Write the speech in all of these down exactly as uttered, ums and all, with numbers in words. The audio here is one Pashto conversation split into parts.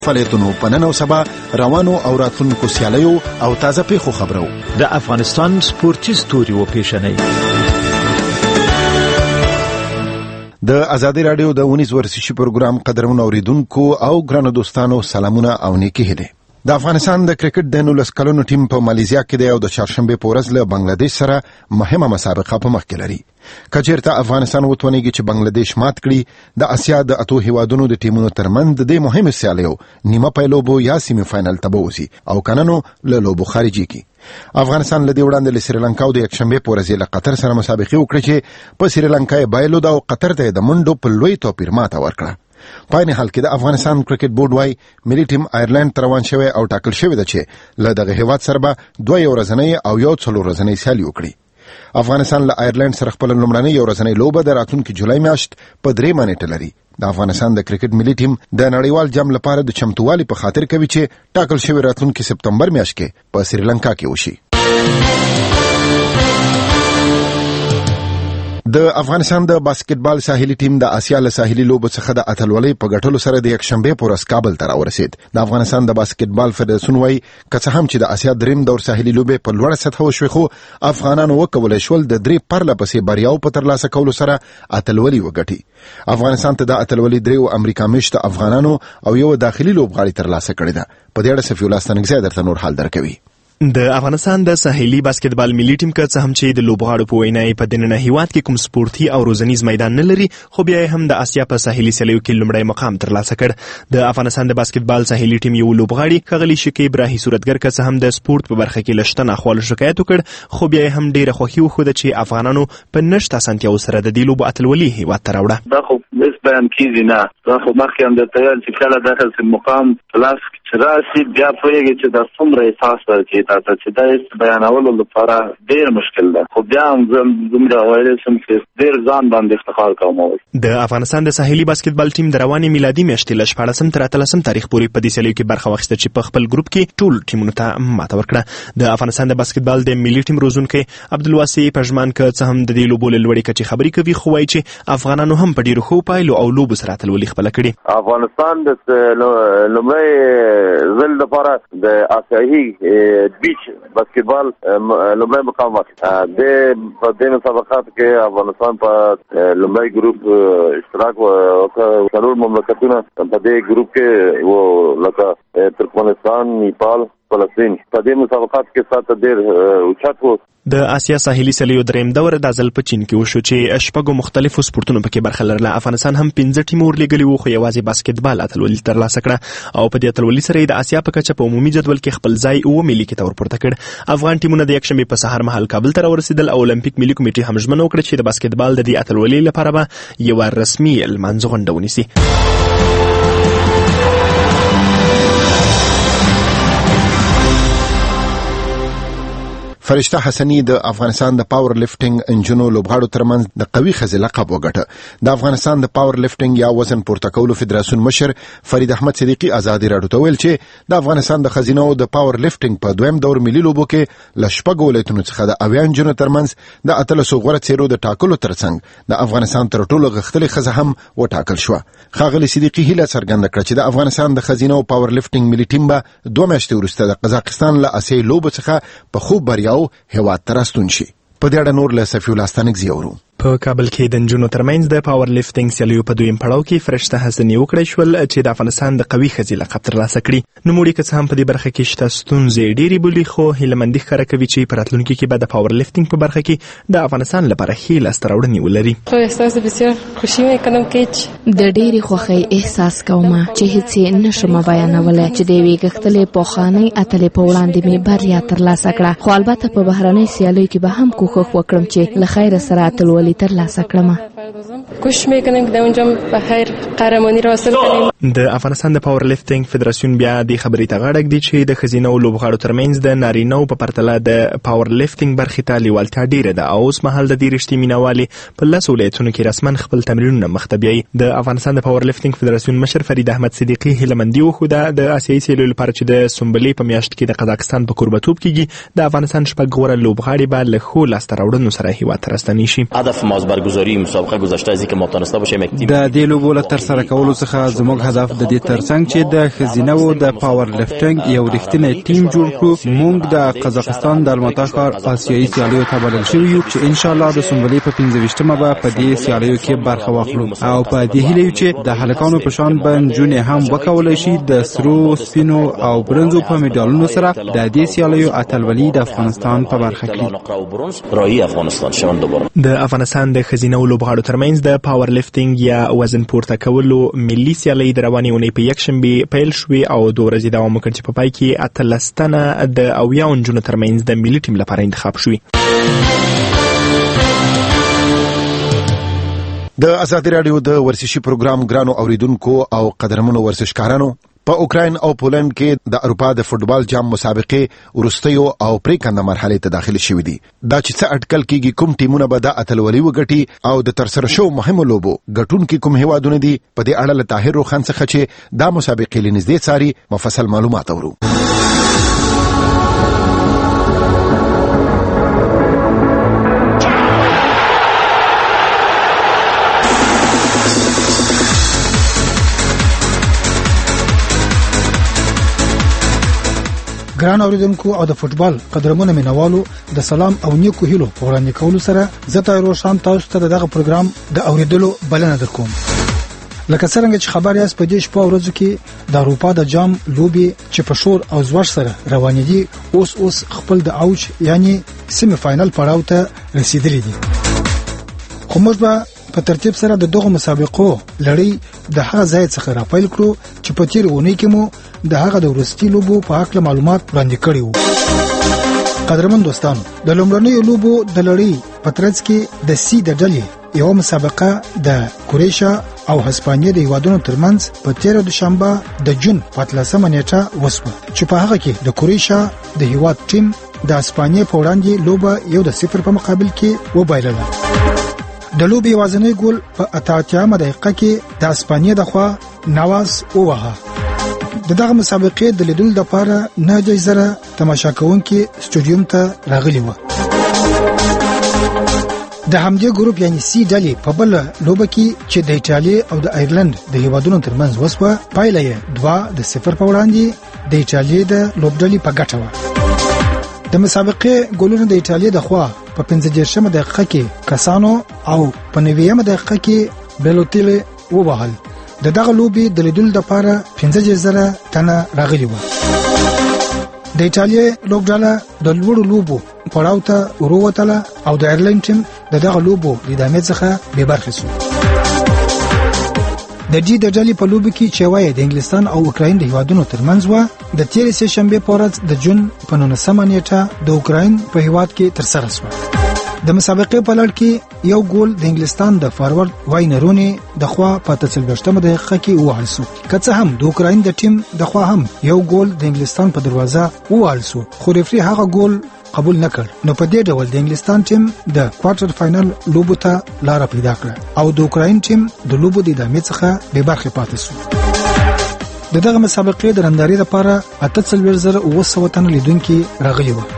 فعالیتونو په نن او سبا روانو او راتلونکو سیالیو او تازه پیښو خبرو د افغانستان سپورتي ستوري و پیشنۍ د ازادي رادیو د ونیز ورزشي پروګرام قدرمنو اوریدونکو او ګرانو دوستانو سلامونه او نیکی هیله. د افغانستان د کرکټ د نولس کلونو ټیم په مالیزیا کې دی او د چهارشنبه په ورځ له بنگلاديش سره مهمه مسابقه په مخ کې لري. کچېرته افغانستان وتونیږي چې بنگلاديش مات کړي، د اسیا د اتو هیوادونو د ټیمونو ترمنځ د مهمه سیالیو نیمه پایلوبو یا سیمه فائنل ته بوزي او کننو له لوبو خارجي کی. افغانستان لدی وړاندې له سریلانکا او د یکشنبه په ورځ له قطر سره مسابقه وکړه چې په سریلانکا بایلو دا او قطر ته د منډو په لوی توپیر ماته ورکړه. په این حال کې د افغانستان کرکټ بورډ وايي ملي ټیم آیرلند ته روان شوی او ټاکل شوی دی چې له دغه هیواد سره به دوه ورځنۍ او یو څلور ورځنۍ سیالي وکړي. افغانستان له آیرلند سره خپل لومړنۍ ورځنۍ لوبه د راتلونکي جولای میاشت په درې مانیټه لري. د افغانستان د کرکټ ملي ټیم د نړیوال جام لپاره د چمتووالي په خاطر کوي چې ټاکل شوی راتلونکي سپتمبر میاشت کې په سریلانکا کې وشي. د افغانستان د باسکټبال ساحلي ټیم د اسیا له ساحلي لوبو څخه د اتلولۍ په ګټلو سره د یکشنبه په ورځ کابل ته راورسید. د افغانستان د باسکټبال فدراسیون وايي که څه هم چې د اسیا دریم دور ساحلي لوبې په لوړه سطح وشوي خو افغانانو وکولای شول د درې پرله پسې بریاو په ترلاسه کولو سره اتلولي وګټي. افغانستان ته د اتلولۍ دریو امریکا میشته افغانانو او یو داخلي لوبغاړي ترلاسه کړی ده. په دې اړه صفي الله ستنګزی درته نور حال درکوي. د افغانستان د ساحلي باسکټبال ملي ټیم که څه هم چې د لوبغاړو په وینا په دننه هیواد کې کوم سپورتي او روزنیز میدان نه لري خو بیا هم د اسیا په ساحلي سیالیو کې لومړی مقام ترلاسه کړ. د افغانستان د باسکټبال ساحلي ټیم یو لوبغاړي ښاغلي شکیب راهي صورتګر که څه هم د سپورت په برخه کې لشته ناخوالو شکایت وکړ خو بیا هم ډیره خوښي وښوده چې افغانانو په نشته اسانتیاو سره د دې لوبو اتلولي هیواد ته راوړه. دا خو هیڅ بیان کیږي نه. دا خو مخکې هم درته ویل چې کله دغسې مقام لاس چې راشي بیا پوهېږي چې دا څومره احساس ورکوي تا ته چې دا بیانولو لپاره ډېر مشکل ده. خو بیا هم زه دومره ویلی شم چې ډېر ځان باندې افتخار کوم. د افغانستان د ساحلي باسکټبال ټیم د روانې میلادي میاشتې له شپاړسم تر اتلسم تاریخ پورې په دې سیالیو کې برخه واخیسته چې په خپل ګروپ کې ټول ټیمونو ته ماته ورکړه. د افغانستان د باسکټبال د ملي ټیم روزونکی عبدالواسع پژمان که څه هم د دې لوبو له لوړې کچې خبرې کوي خو وایي چې افغانانو هم په ډېرو ښو پایلو او لوبو سره اتلولي خپله کړې. افغانستان د لومړی ځل لپاره د اسیایي بیچ باسکټبال لومړی مقام واخیست. د په دې مسابقات کې افغانستان په لومړی ګروپ اشتراک وکړ. څلور مملکتونه په دې ګروپ کې و لکه ترکمنستان، نیپال، فلسطین. په دې مسابقات کې ساته ډېر اوچت و. د اسیا ساحلي سیالیو دریم دور د ځل په چین کې وشو چې شپږو مختلفو سپورتونو پکې برخه لرله. افغانستان هم پنځه ټیمه ورلېږلي وو خو یوازې باسکټبال اتلولي ترلاسه کړه او په دې اتلولي سره یې د اسیا په کچه په عمومي جدول کې خپل ځای اووه ملي کې ته ورپورته کړ. افغان ټیمونه د یکشنبې په سهار مهال کابل ته راورسېدل او المپیک ملي کمیټې هم ژمنه وکړه چې د باسکټبال د دې اتلولۍ لپاره به یوه رسمي لمانځه غونډه ونیسي. فرشته حسنی د افغانستان د پاور لفټینګ انجنونو لوبغاړو ترمنځ د قوي ښځې لقب وګټه. د افغانستان د پاور لفټینګ یا وزن پورته کولو فدراسیون مشر فرید احمد صدیقی ازادي راډیو ته ویل چې د افغانستان د ښځینو د پاور لفټینګ په دویم دور ملي لوبو کې له شپږو ولایتونو څخه د اویا انجنونو ترمنځ د اتلسو غوره څیرو د ټاکلو ترڅنګ د افغانستان تر ټولو غښتلې ښځه هم وټاکل شوه. ښاغلي صدیقی هیله څرګنده کړه چې د افغانستان د ښځینو پاور لفټینګ ملي ټیم به دوه میاشتې وروسته د قزاقستان له اسیایي لوبو څخه په خوب بریاو هیواد ته راستون شي. په دې اړه نور له صفي الله ستانکزي اورو. په کابل کې د نجونو ترمنځ د پاور لفټینګ سیالیو په دویم پړاو کې فرشته حسنی وکړی شول چې د افغانستان د قوي ښځې لقب ترلاسه کړي. نوموړي که څه هم په دې برخه کې شته ستونزې ډېرې بولي خو هیلهمندي ښکاره کوي چې په راتلونکي کې به د پاور لفټینګ په برخه کې د افغانستان لپاره ښې لاسته راوړنې ولري. احساس بسیار خوشي میکنم که د ډېرې خوښۍ احساس کوم چې هیڅ یې نشم بیانولی چې د یوې غښتلې پوخانۍ اتلې په وړاندې مې بریا ترلاسه کړه خو البته په بهرنۍ سیالیو کې به هم کوښښ وکړم چې له خیره سره اتلولي ترلاسه کړم. کوشش میکنم که در اونجا به خیر قهرمانی را حاصل کنیم. د افغانستان د پاور لفټینګ فدراسیون بیا د خبرې ته غاړه ږدي چې د ښځینو لوبغاړو ترمنځ د نارینهو په پرتله د پاور لفټینګ برخې ته لیوالتیا ډېره ده او اوس مهال د دې رښتې مینوالې په لسو ولایتونو کې رسما خپل تمرینونه مخته بیایي. د افغانستان د پاور لفټینګ فدراسیون مشر فرید احمد صدیقی هیلهمندي وښوده د اسیایي سیالیو لپاره چې د سنبلې په میاشت کې د قزاقستان په کوربهتوب کېږي د افغانستان شپږ غوره لوبغاړي به له ښو لاسته راوړنو سره هیواد ته راستنې شي. هدف هدف ما از برگزاری مسابقه گذشته از اینکه ما تونسته باشیم یک تیم د دې لوبو له ترسره کولو څخه زموږ هدف د دې ترڅنګ چې د ښځینه او د پاور لفټینګ یو رښتینی ټیم جوړ کړو. موږ د قزاقستان د الماتا ښار آسیایي سیالیو ته بلل شوي یو چې ان شاء الله د سنبلې په پنځه ویشتمه به په دې سیالیو کې برخه واخلو او په دې هیله یو چې د هلکانو په شان به نجونې هم وکولی شي د سرو، سپینو او برنزو په میډالونو سره د دې سیالیو اتلولي د افغانستان په برخه کړي. د افغانستان د ښځینه لوبغاړو ترمنځ د پاور لفټینګ یا وزن پورته کولو ملي سیالۍ د روانې اونۍ په یکشنبې پیل شوې او دوه ورځې دوام وکړ چې په پای کې اتلس تنه د اویاو نجونو ترمنځ د ملي ټیم لپاره انتخاب شوي. د ازادي راډیو د ورزشي پروګرام ګرانو اوریدونکو او قدرمنو ورزشکارانو، په اوکراین او پولند کې د اروپا د فوتبال جام مسابقې ورستیو او پریکنده مرحله ته داخل شوې دي. دا چې څه اټکل کېږي کوم ټیمونه به د اتلولي وګټي او د ترسره شو مهمو لوبو ګټونکي کوم هیوادونه دي، په دې اړه له طاهر روخان څخه چې دا مسابقې لنږدې څاري مفصل معلومات اورو. ګران اوریدونکو او د فوتبال قدرمنو مینوالو، د سلام او نیکو هیلو په وړاندې کولو سره زه طاهر روشان تاسو ته دغه پروګرام د اوریدلو بلنه درکوم. لکه څنګه چې خبر یاست په دې شپه ورځو کې د اروپا د جام لوبي چې په شور او زوړ سره روانې دي اوس اوس خپل د اوج یعنی سیمی فائنل پړاو ته رسیدلې دي. خو موږ به په ترتیب سره د دغه مسابقو لړۍ د هغه ځای څخه راپیل کړو چې په تیر اونۍ کې مو د هغه د ورستي لوبو په اړه معلومات وړاندې کړي وو. قدرمن دوستانو، د لومړنیو لوبو د لړۍ په ترڅ کې د سی د ډلې یو مسابقه د کروشیا او هسپانیا د هیوادونو ترمنځ په تیر دوشنبه د جون په اتلسمه نیټه وسوه چې په هغه کې د کروشیا د هیواد ټیم د هسپانیا په وړاندې لوبه یو د صفر په مقابل کې وبایلله. د لوبې یوازینی ګول په اته اتیامه دقیقه کې د هسپانیا د خوا نواز ووهه. د دغه مسابقې د لیدلو لپاره نه جایزره تماشا کوونکي سټوډیوم ته راغلي و. د همدې ګروپ یعنی سی ډلې په بل لوبه کې چې د ایټالیا او د ایرلند د هیوادونو ترمنځ وسوه، پایله یې دوه د صفر په وړاندې د ایټالیا د لوبډلې په ګټه و. د مسابقې ګولونه د ایټالیا د خوا په پنځه دېرشمه دقیقه کې کاسانو او په نوېمه دقیقه کې بیلوتیلی ووهل. د دغه لوبې د لیدلو لپاره پنځه زره تنه راغلي و. د ایټالیا لوبډله د لوړو لوبو پړاو ته وروتله او د ایرلند ټیم د دغه لوبو د ادامې څخه بې برخې شو. د دې د ډلې په لوبو کې چې وایي د انګلستان او اوکراین د هیوادونو ترمنځ و، د تیرې سه شنبه په ورځ د جون په نولسمه نیټه د اوکراین په هیواد کې ترسره شوه. د مسابقې په لړ کې یو ګول د انګلستان د فارورډ واین رونی د خوا په څلوېښتمه دقیقه کې ووهل شو. که څه هم د اوکراین د ټیم د خوا هم یو ګول د انګلستان په دروازه ووهل شو، خو ریفري هغه ګول قبول نکړ. نو په دې ډول د انګلستان ټیم د کوارټر فائنل لوبو ته لار پیدا کړه او د اوکراین ټیم د لوبو د ادامې څخه بې برخې پاتې شو. د دغه مسابقې د نندارې لپاره اته څلوېښت زره اوه سوه تنه لیدونکي راغلي وو.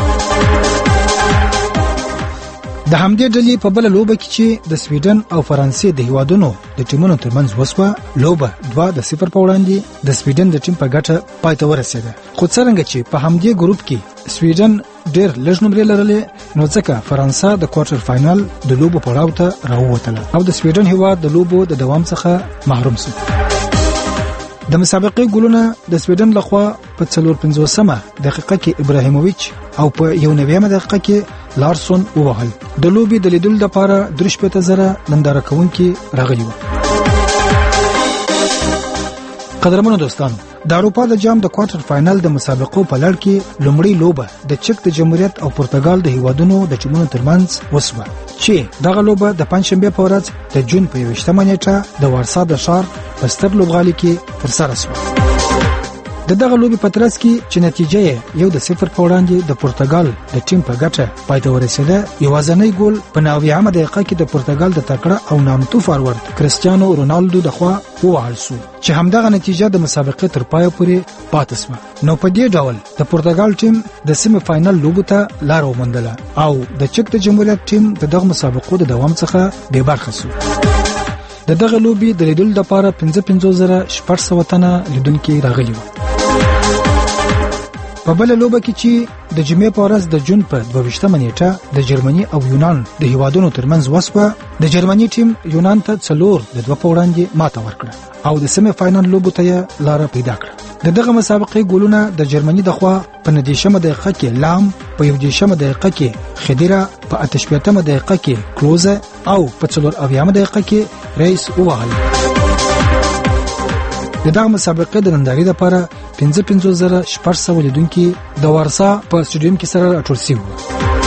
د همدې ډلې په بل لوبه کې چې د سویډن او فرانسې د هیوادونو د ټیمونو ترمنځ وسوه، لوبه دوه د صفر په وړاندې د سویډن د ټیم په ګټه پای ته ورسېده. خو څرنګه چې په همدې ګروپ کې سویډن ډېر لږ نمرې لرلې، نو ځکه فرانسه د کوارټر فائنل د لوبو پړاو ته راووتله او د سویډن هیواد د لوبو د دوام څخه محروم شو. د مسابقې ګولونه د سویډن لخوا په څلور پنځوسمه دقیقه کې ابراهیموویچ او په یو نوېمه دقیقه کې لارسون ووهل. د لوبې د لیدلو لپاره درې شپېته زره ننداره کوونکي راغلي وو. قدرمنو دوستانو، د اروپا د جام د کوارټر فائنل د مسابقو په لړ کې لومړی لوبه د چک د جمهوریت او پرتګال د هیوادونو د ټیمونو ترمنځ وسوه چې دغه لوبه د پنځشنبه په ورځ د جون په یوویشتمه نیټه د وارسا د ښار په ستر لوبغالي کې ترسره شوه. د دغه لوبي په ترڅ کې چې نتیجه یو د صفر په وړاندې د پرتګال د ټیم په ګټه پای ته ورسېده، یوازینی ګول په نوي دقیقه کې د پرتګال د تکړه او نامتو فارورد کریسټیانو رونالدو د خوا ووهل شو چې همدغه نتیجه د مسابقې تر پای پورې پاتې شوه. نو په دې ډول د پرتګال ټیم د سیمه فائنل لوبو ته لار وموندله او د چک د جمهوریت ټیم د دغه مسابقو د دوام څخه بې برخه شو. د دغه لوبي د لیدلو لپاره پنځه پنځوس زره شپږ سوه تنه لیدونکي راغلي وو. په بل لوبه کې چې د جمعې په ورځ د جون په دوه ویشتمه نیټه د جرمني او یونان د هیوادونو ترمنځ وسوه، د جرمني ټیم یونان ته څلور د دوه په وړاندې ماته ورکړه او د سیمه فائنل لوبو ته لار پیدا کړه. د دغه مسابقې ګولونه د جرمني د خوا په نهدېشمه دقیقه کې لام، په یو دېرشمه دقیقه کې خدیرا، په اته شپېتمه دقیقه کې کلوزه او په څلور اویامه دقیقه کې ریس ووهل. د دغه مسابقې د نندارې لپاره پنځه پنځوس زره شپږ سوه لیدونکي د وارسا په سټېډیوم کې سره راټول شوي وو.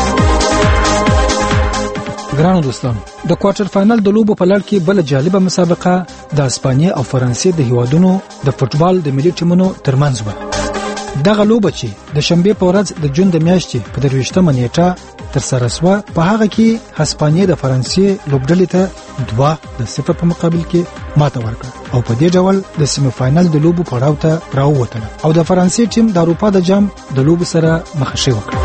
ګرانو دوستانو، د کوارټر فائنل د لوبو په لړ کې بل جالبه مسابقه د اسپانیا او فرانسې د هیوادونو د فوټبال د ملي ټیمونو ترمنځ و. دغه لوبه چې د شنبه په ورځ د جون د میاشتې په درویشتمه نیټه تر سره شوه، په هغه کې اسپانیا د فرانسې لوبډلې ته دوه د صفر په مقابل کې ماته ورکړه او په دې ډول د سیمه فائنل د لوبو پړاو ته راووتله او د فرانسې ټیم د اروپا د جام د لوبو سره مخه وکړه.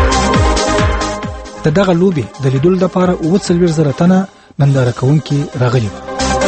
د دغه لوبي د لیدلو لپاره اووه څلوېښت زره تنه ننداره کوونکي راغلي وو.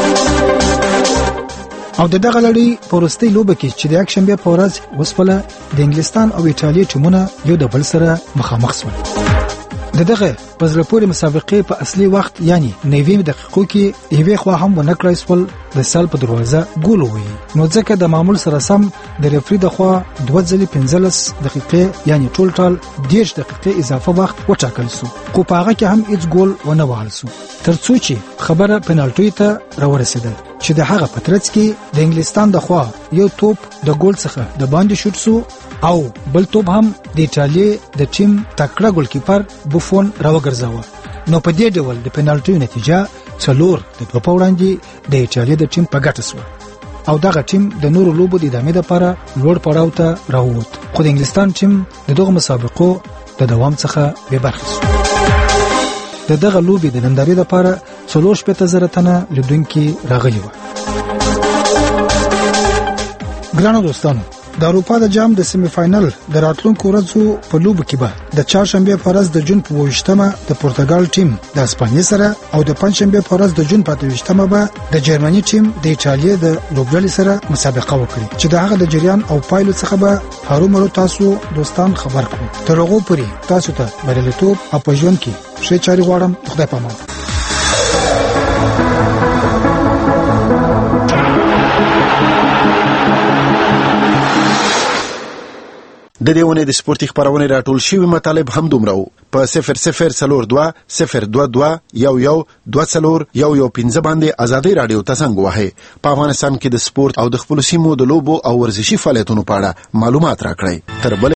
او د دغه لړۍ په وروستۍ لوبه کې چې د یکشنبه په ورځ وسپله د انګلستان او ایټالیا ټیمونه یو د بل سره مخامخ شول. د دغه په زړه پورې مسابقې په اصلي وخت یعنی نوي دقیقو کې یوې خوا هم ونه کړای شول د سال په دروازه ګول ووهي، نو ځکه د معمول سره سم د ریفري د خوا دوه ځلې پنځلس دقیقې یعنی ټول ټال دېرش دقیقې اضافه وخت وټاکل شو، خو په هغه کې هم هیڅ ګول ونه وهل شو تر څو چې خبره پنالټي ته راورسېده چې د هغه په ترڅ کې د انګلستان د خوا یو توپ د ګول څخه د باندې شوټ شو او بل توپ هم د ایټالیا د ټیم تکړه ګولکیپر بوفون راوګرځاوه. نو په دې ډول د پنالټي نتیجه څلور د دوه په وړاندې د ایټالیا د ټیم په ګټه شوه او دغه ټیم د نورو لوبو د ادامې لپاره لوړ پړاو ته راووت، خو د انګلستان ټیم د دغه مسابقو د دوام څخه بې برخې شو. د دغه لوبي د نندارې لپاره څلور شپېته زره تنه لیدونکي راغلي وو. ګرانو دوستانو، د اروپا د جام د سیمه فائنل د راتلونکو ورځو په لوبو کې به د چهارشنبه په ورځ د جون په ویشتمه د پرتګال ټیم د اسپانیا سره او د پنځشنبه په ورځ د جون په ویشتمه به د جرمني ټیم د ایټالیا د لوبډلې سره مسابقه وکړي چې د هغه د جریان او پایلو څخه به هرومرو تاسو دوستان خبر کړو. تر هغه پورې تاسو ته بریالیتوب او په ژوند کې ښه چاري غواړم. خدای پامان. د دې ونې د سپورتي خبرونه راټول شوی مطالب هم دومره وو په صفر صفر څلور دوه صفر دوه دوه یو یو دوه څلور یو یو پنځه باندې ازادي رادیو ته څنګه وهي. په افغانستان کې د سپورت او د خپل سیمو د لوبو او ورزشي فعالیتونو په اړه معلومات راکړئ. تر بل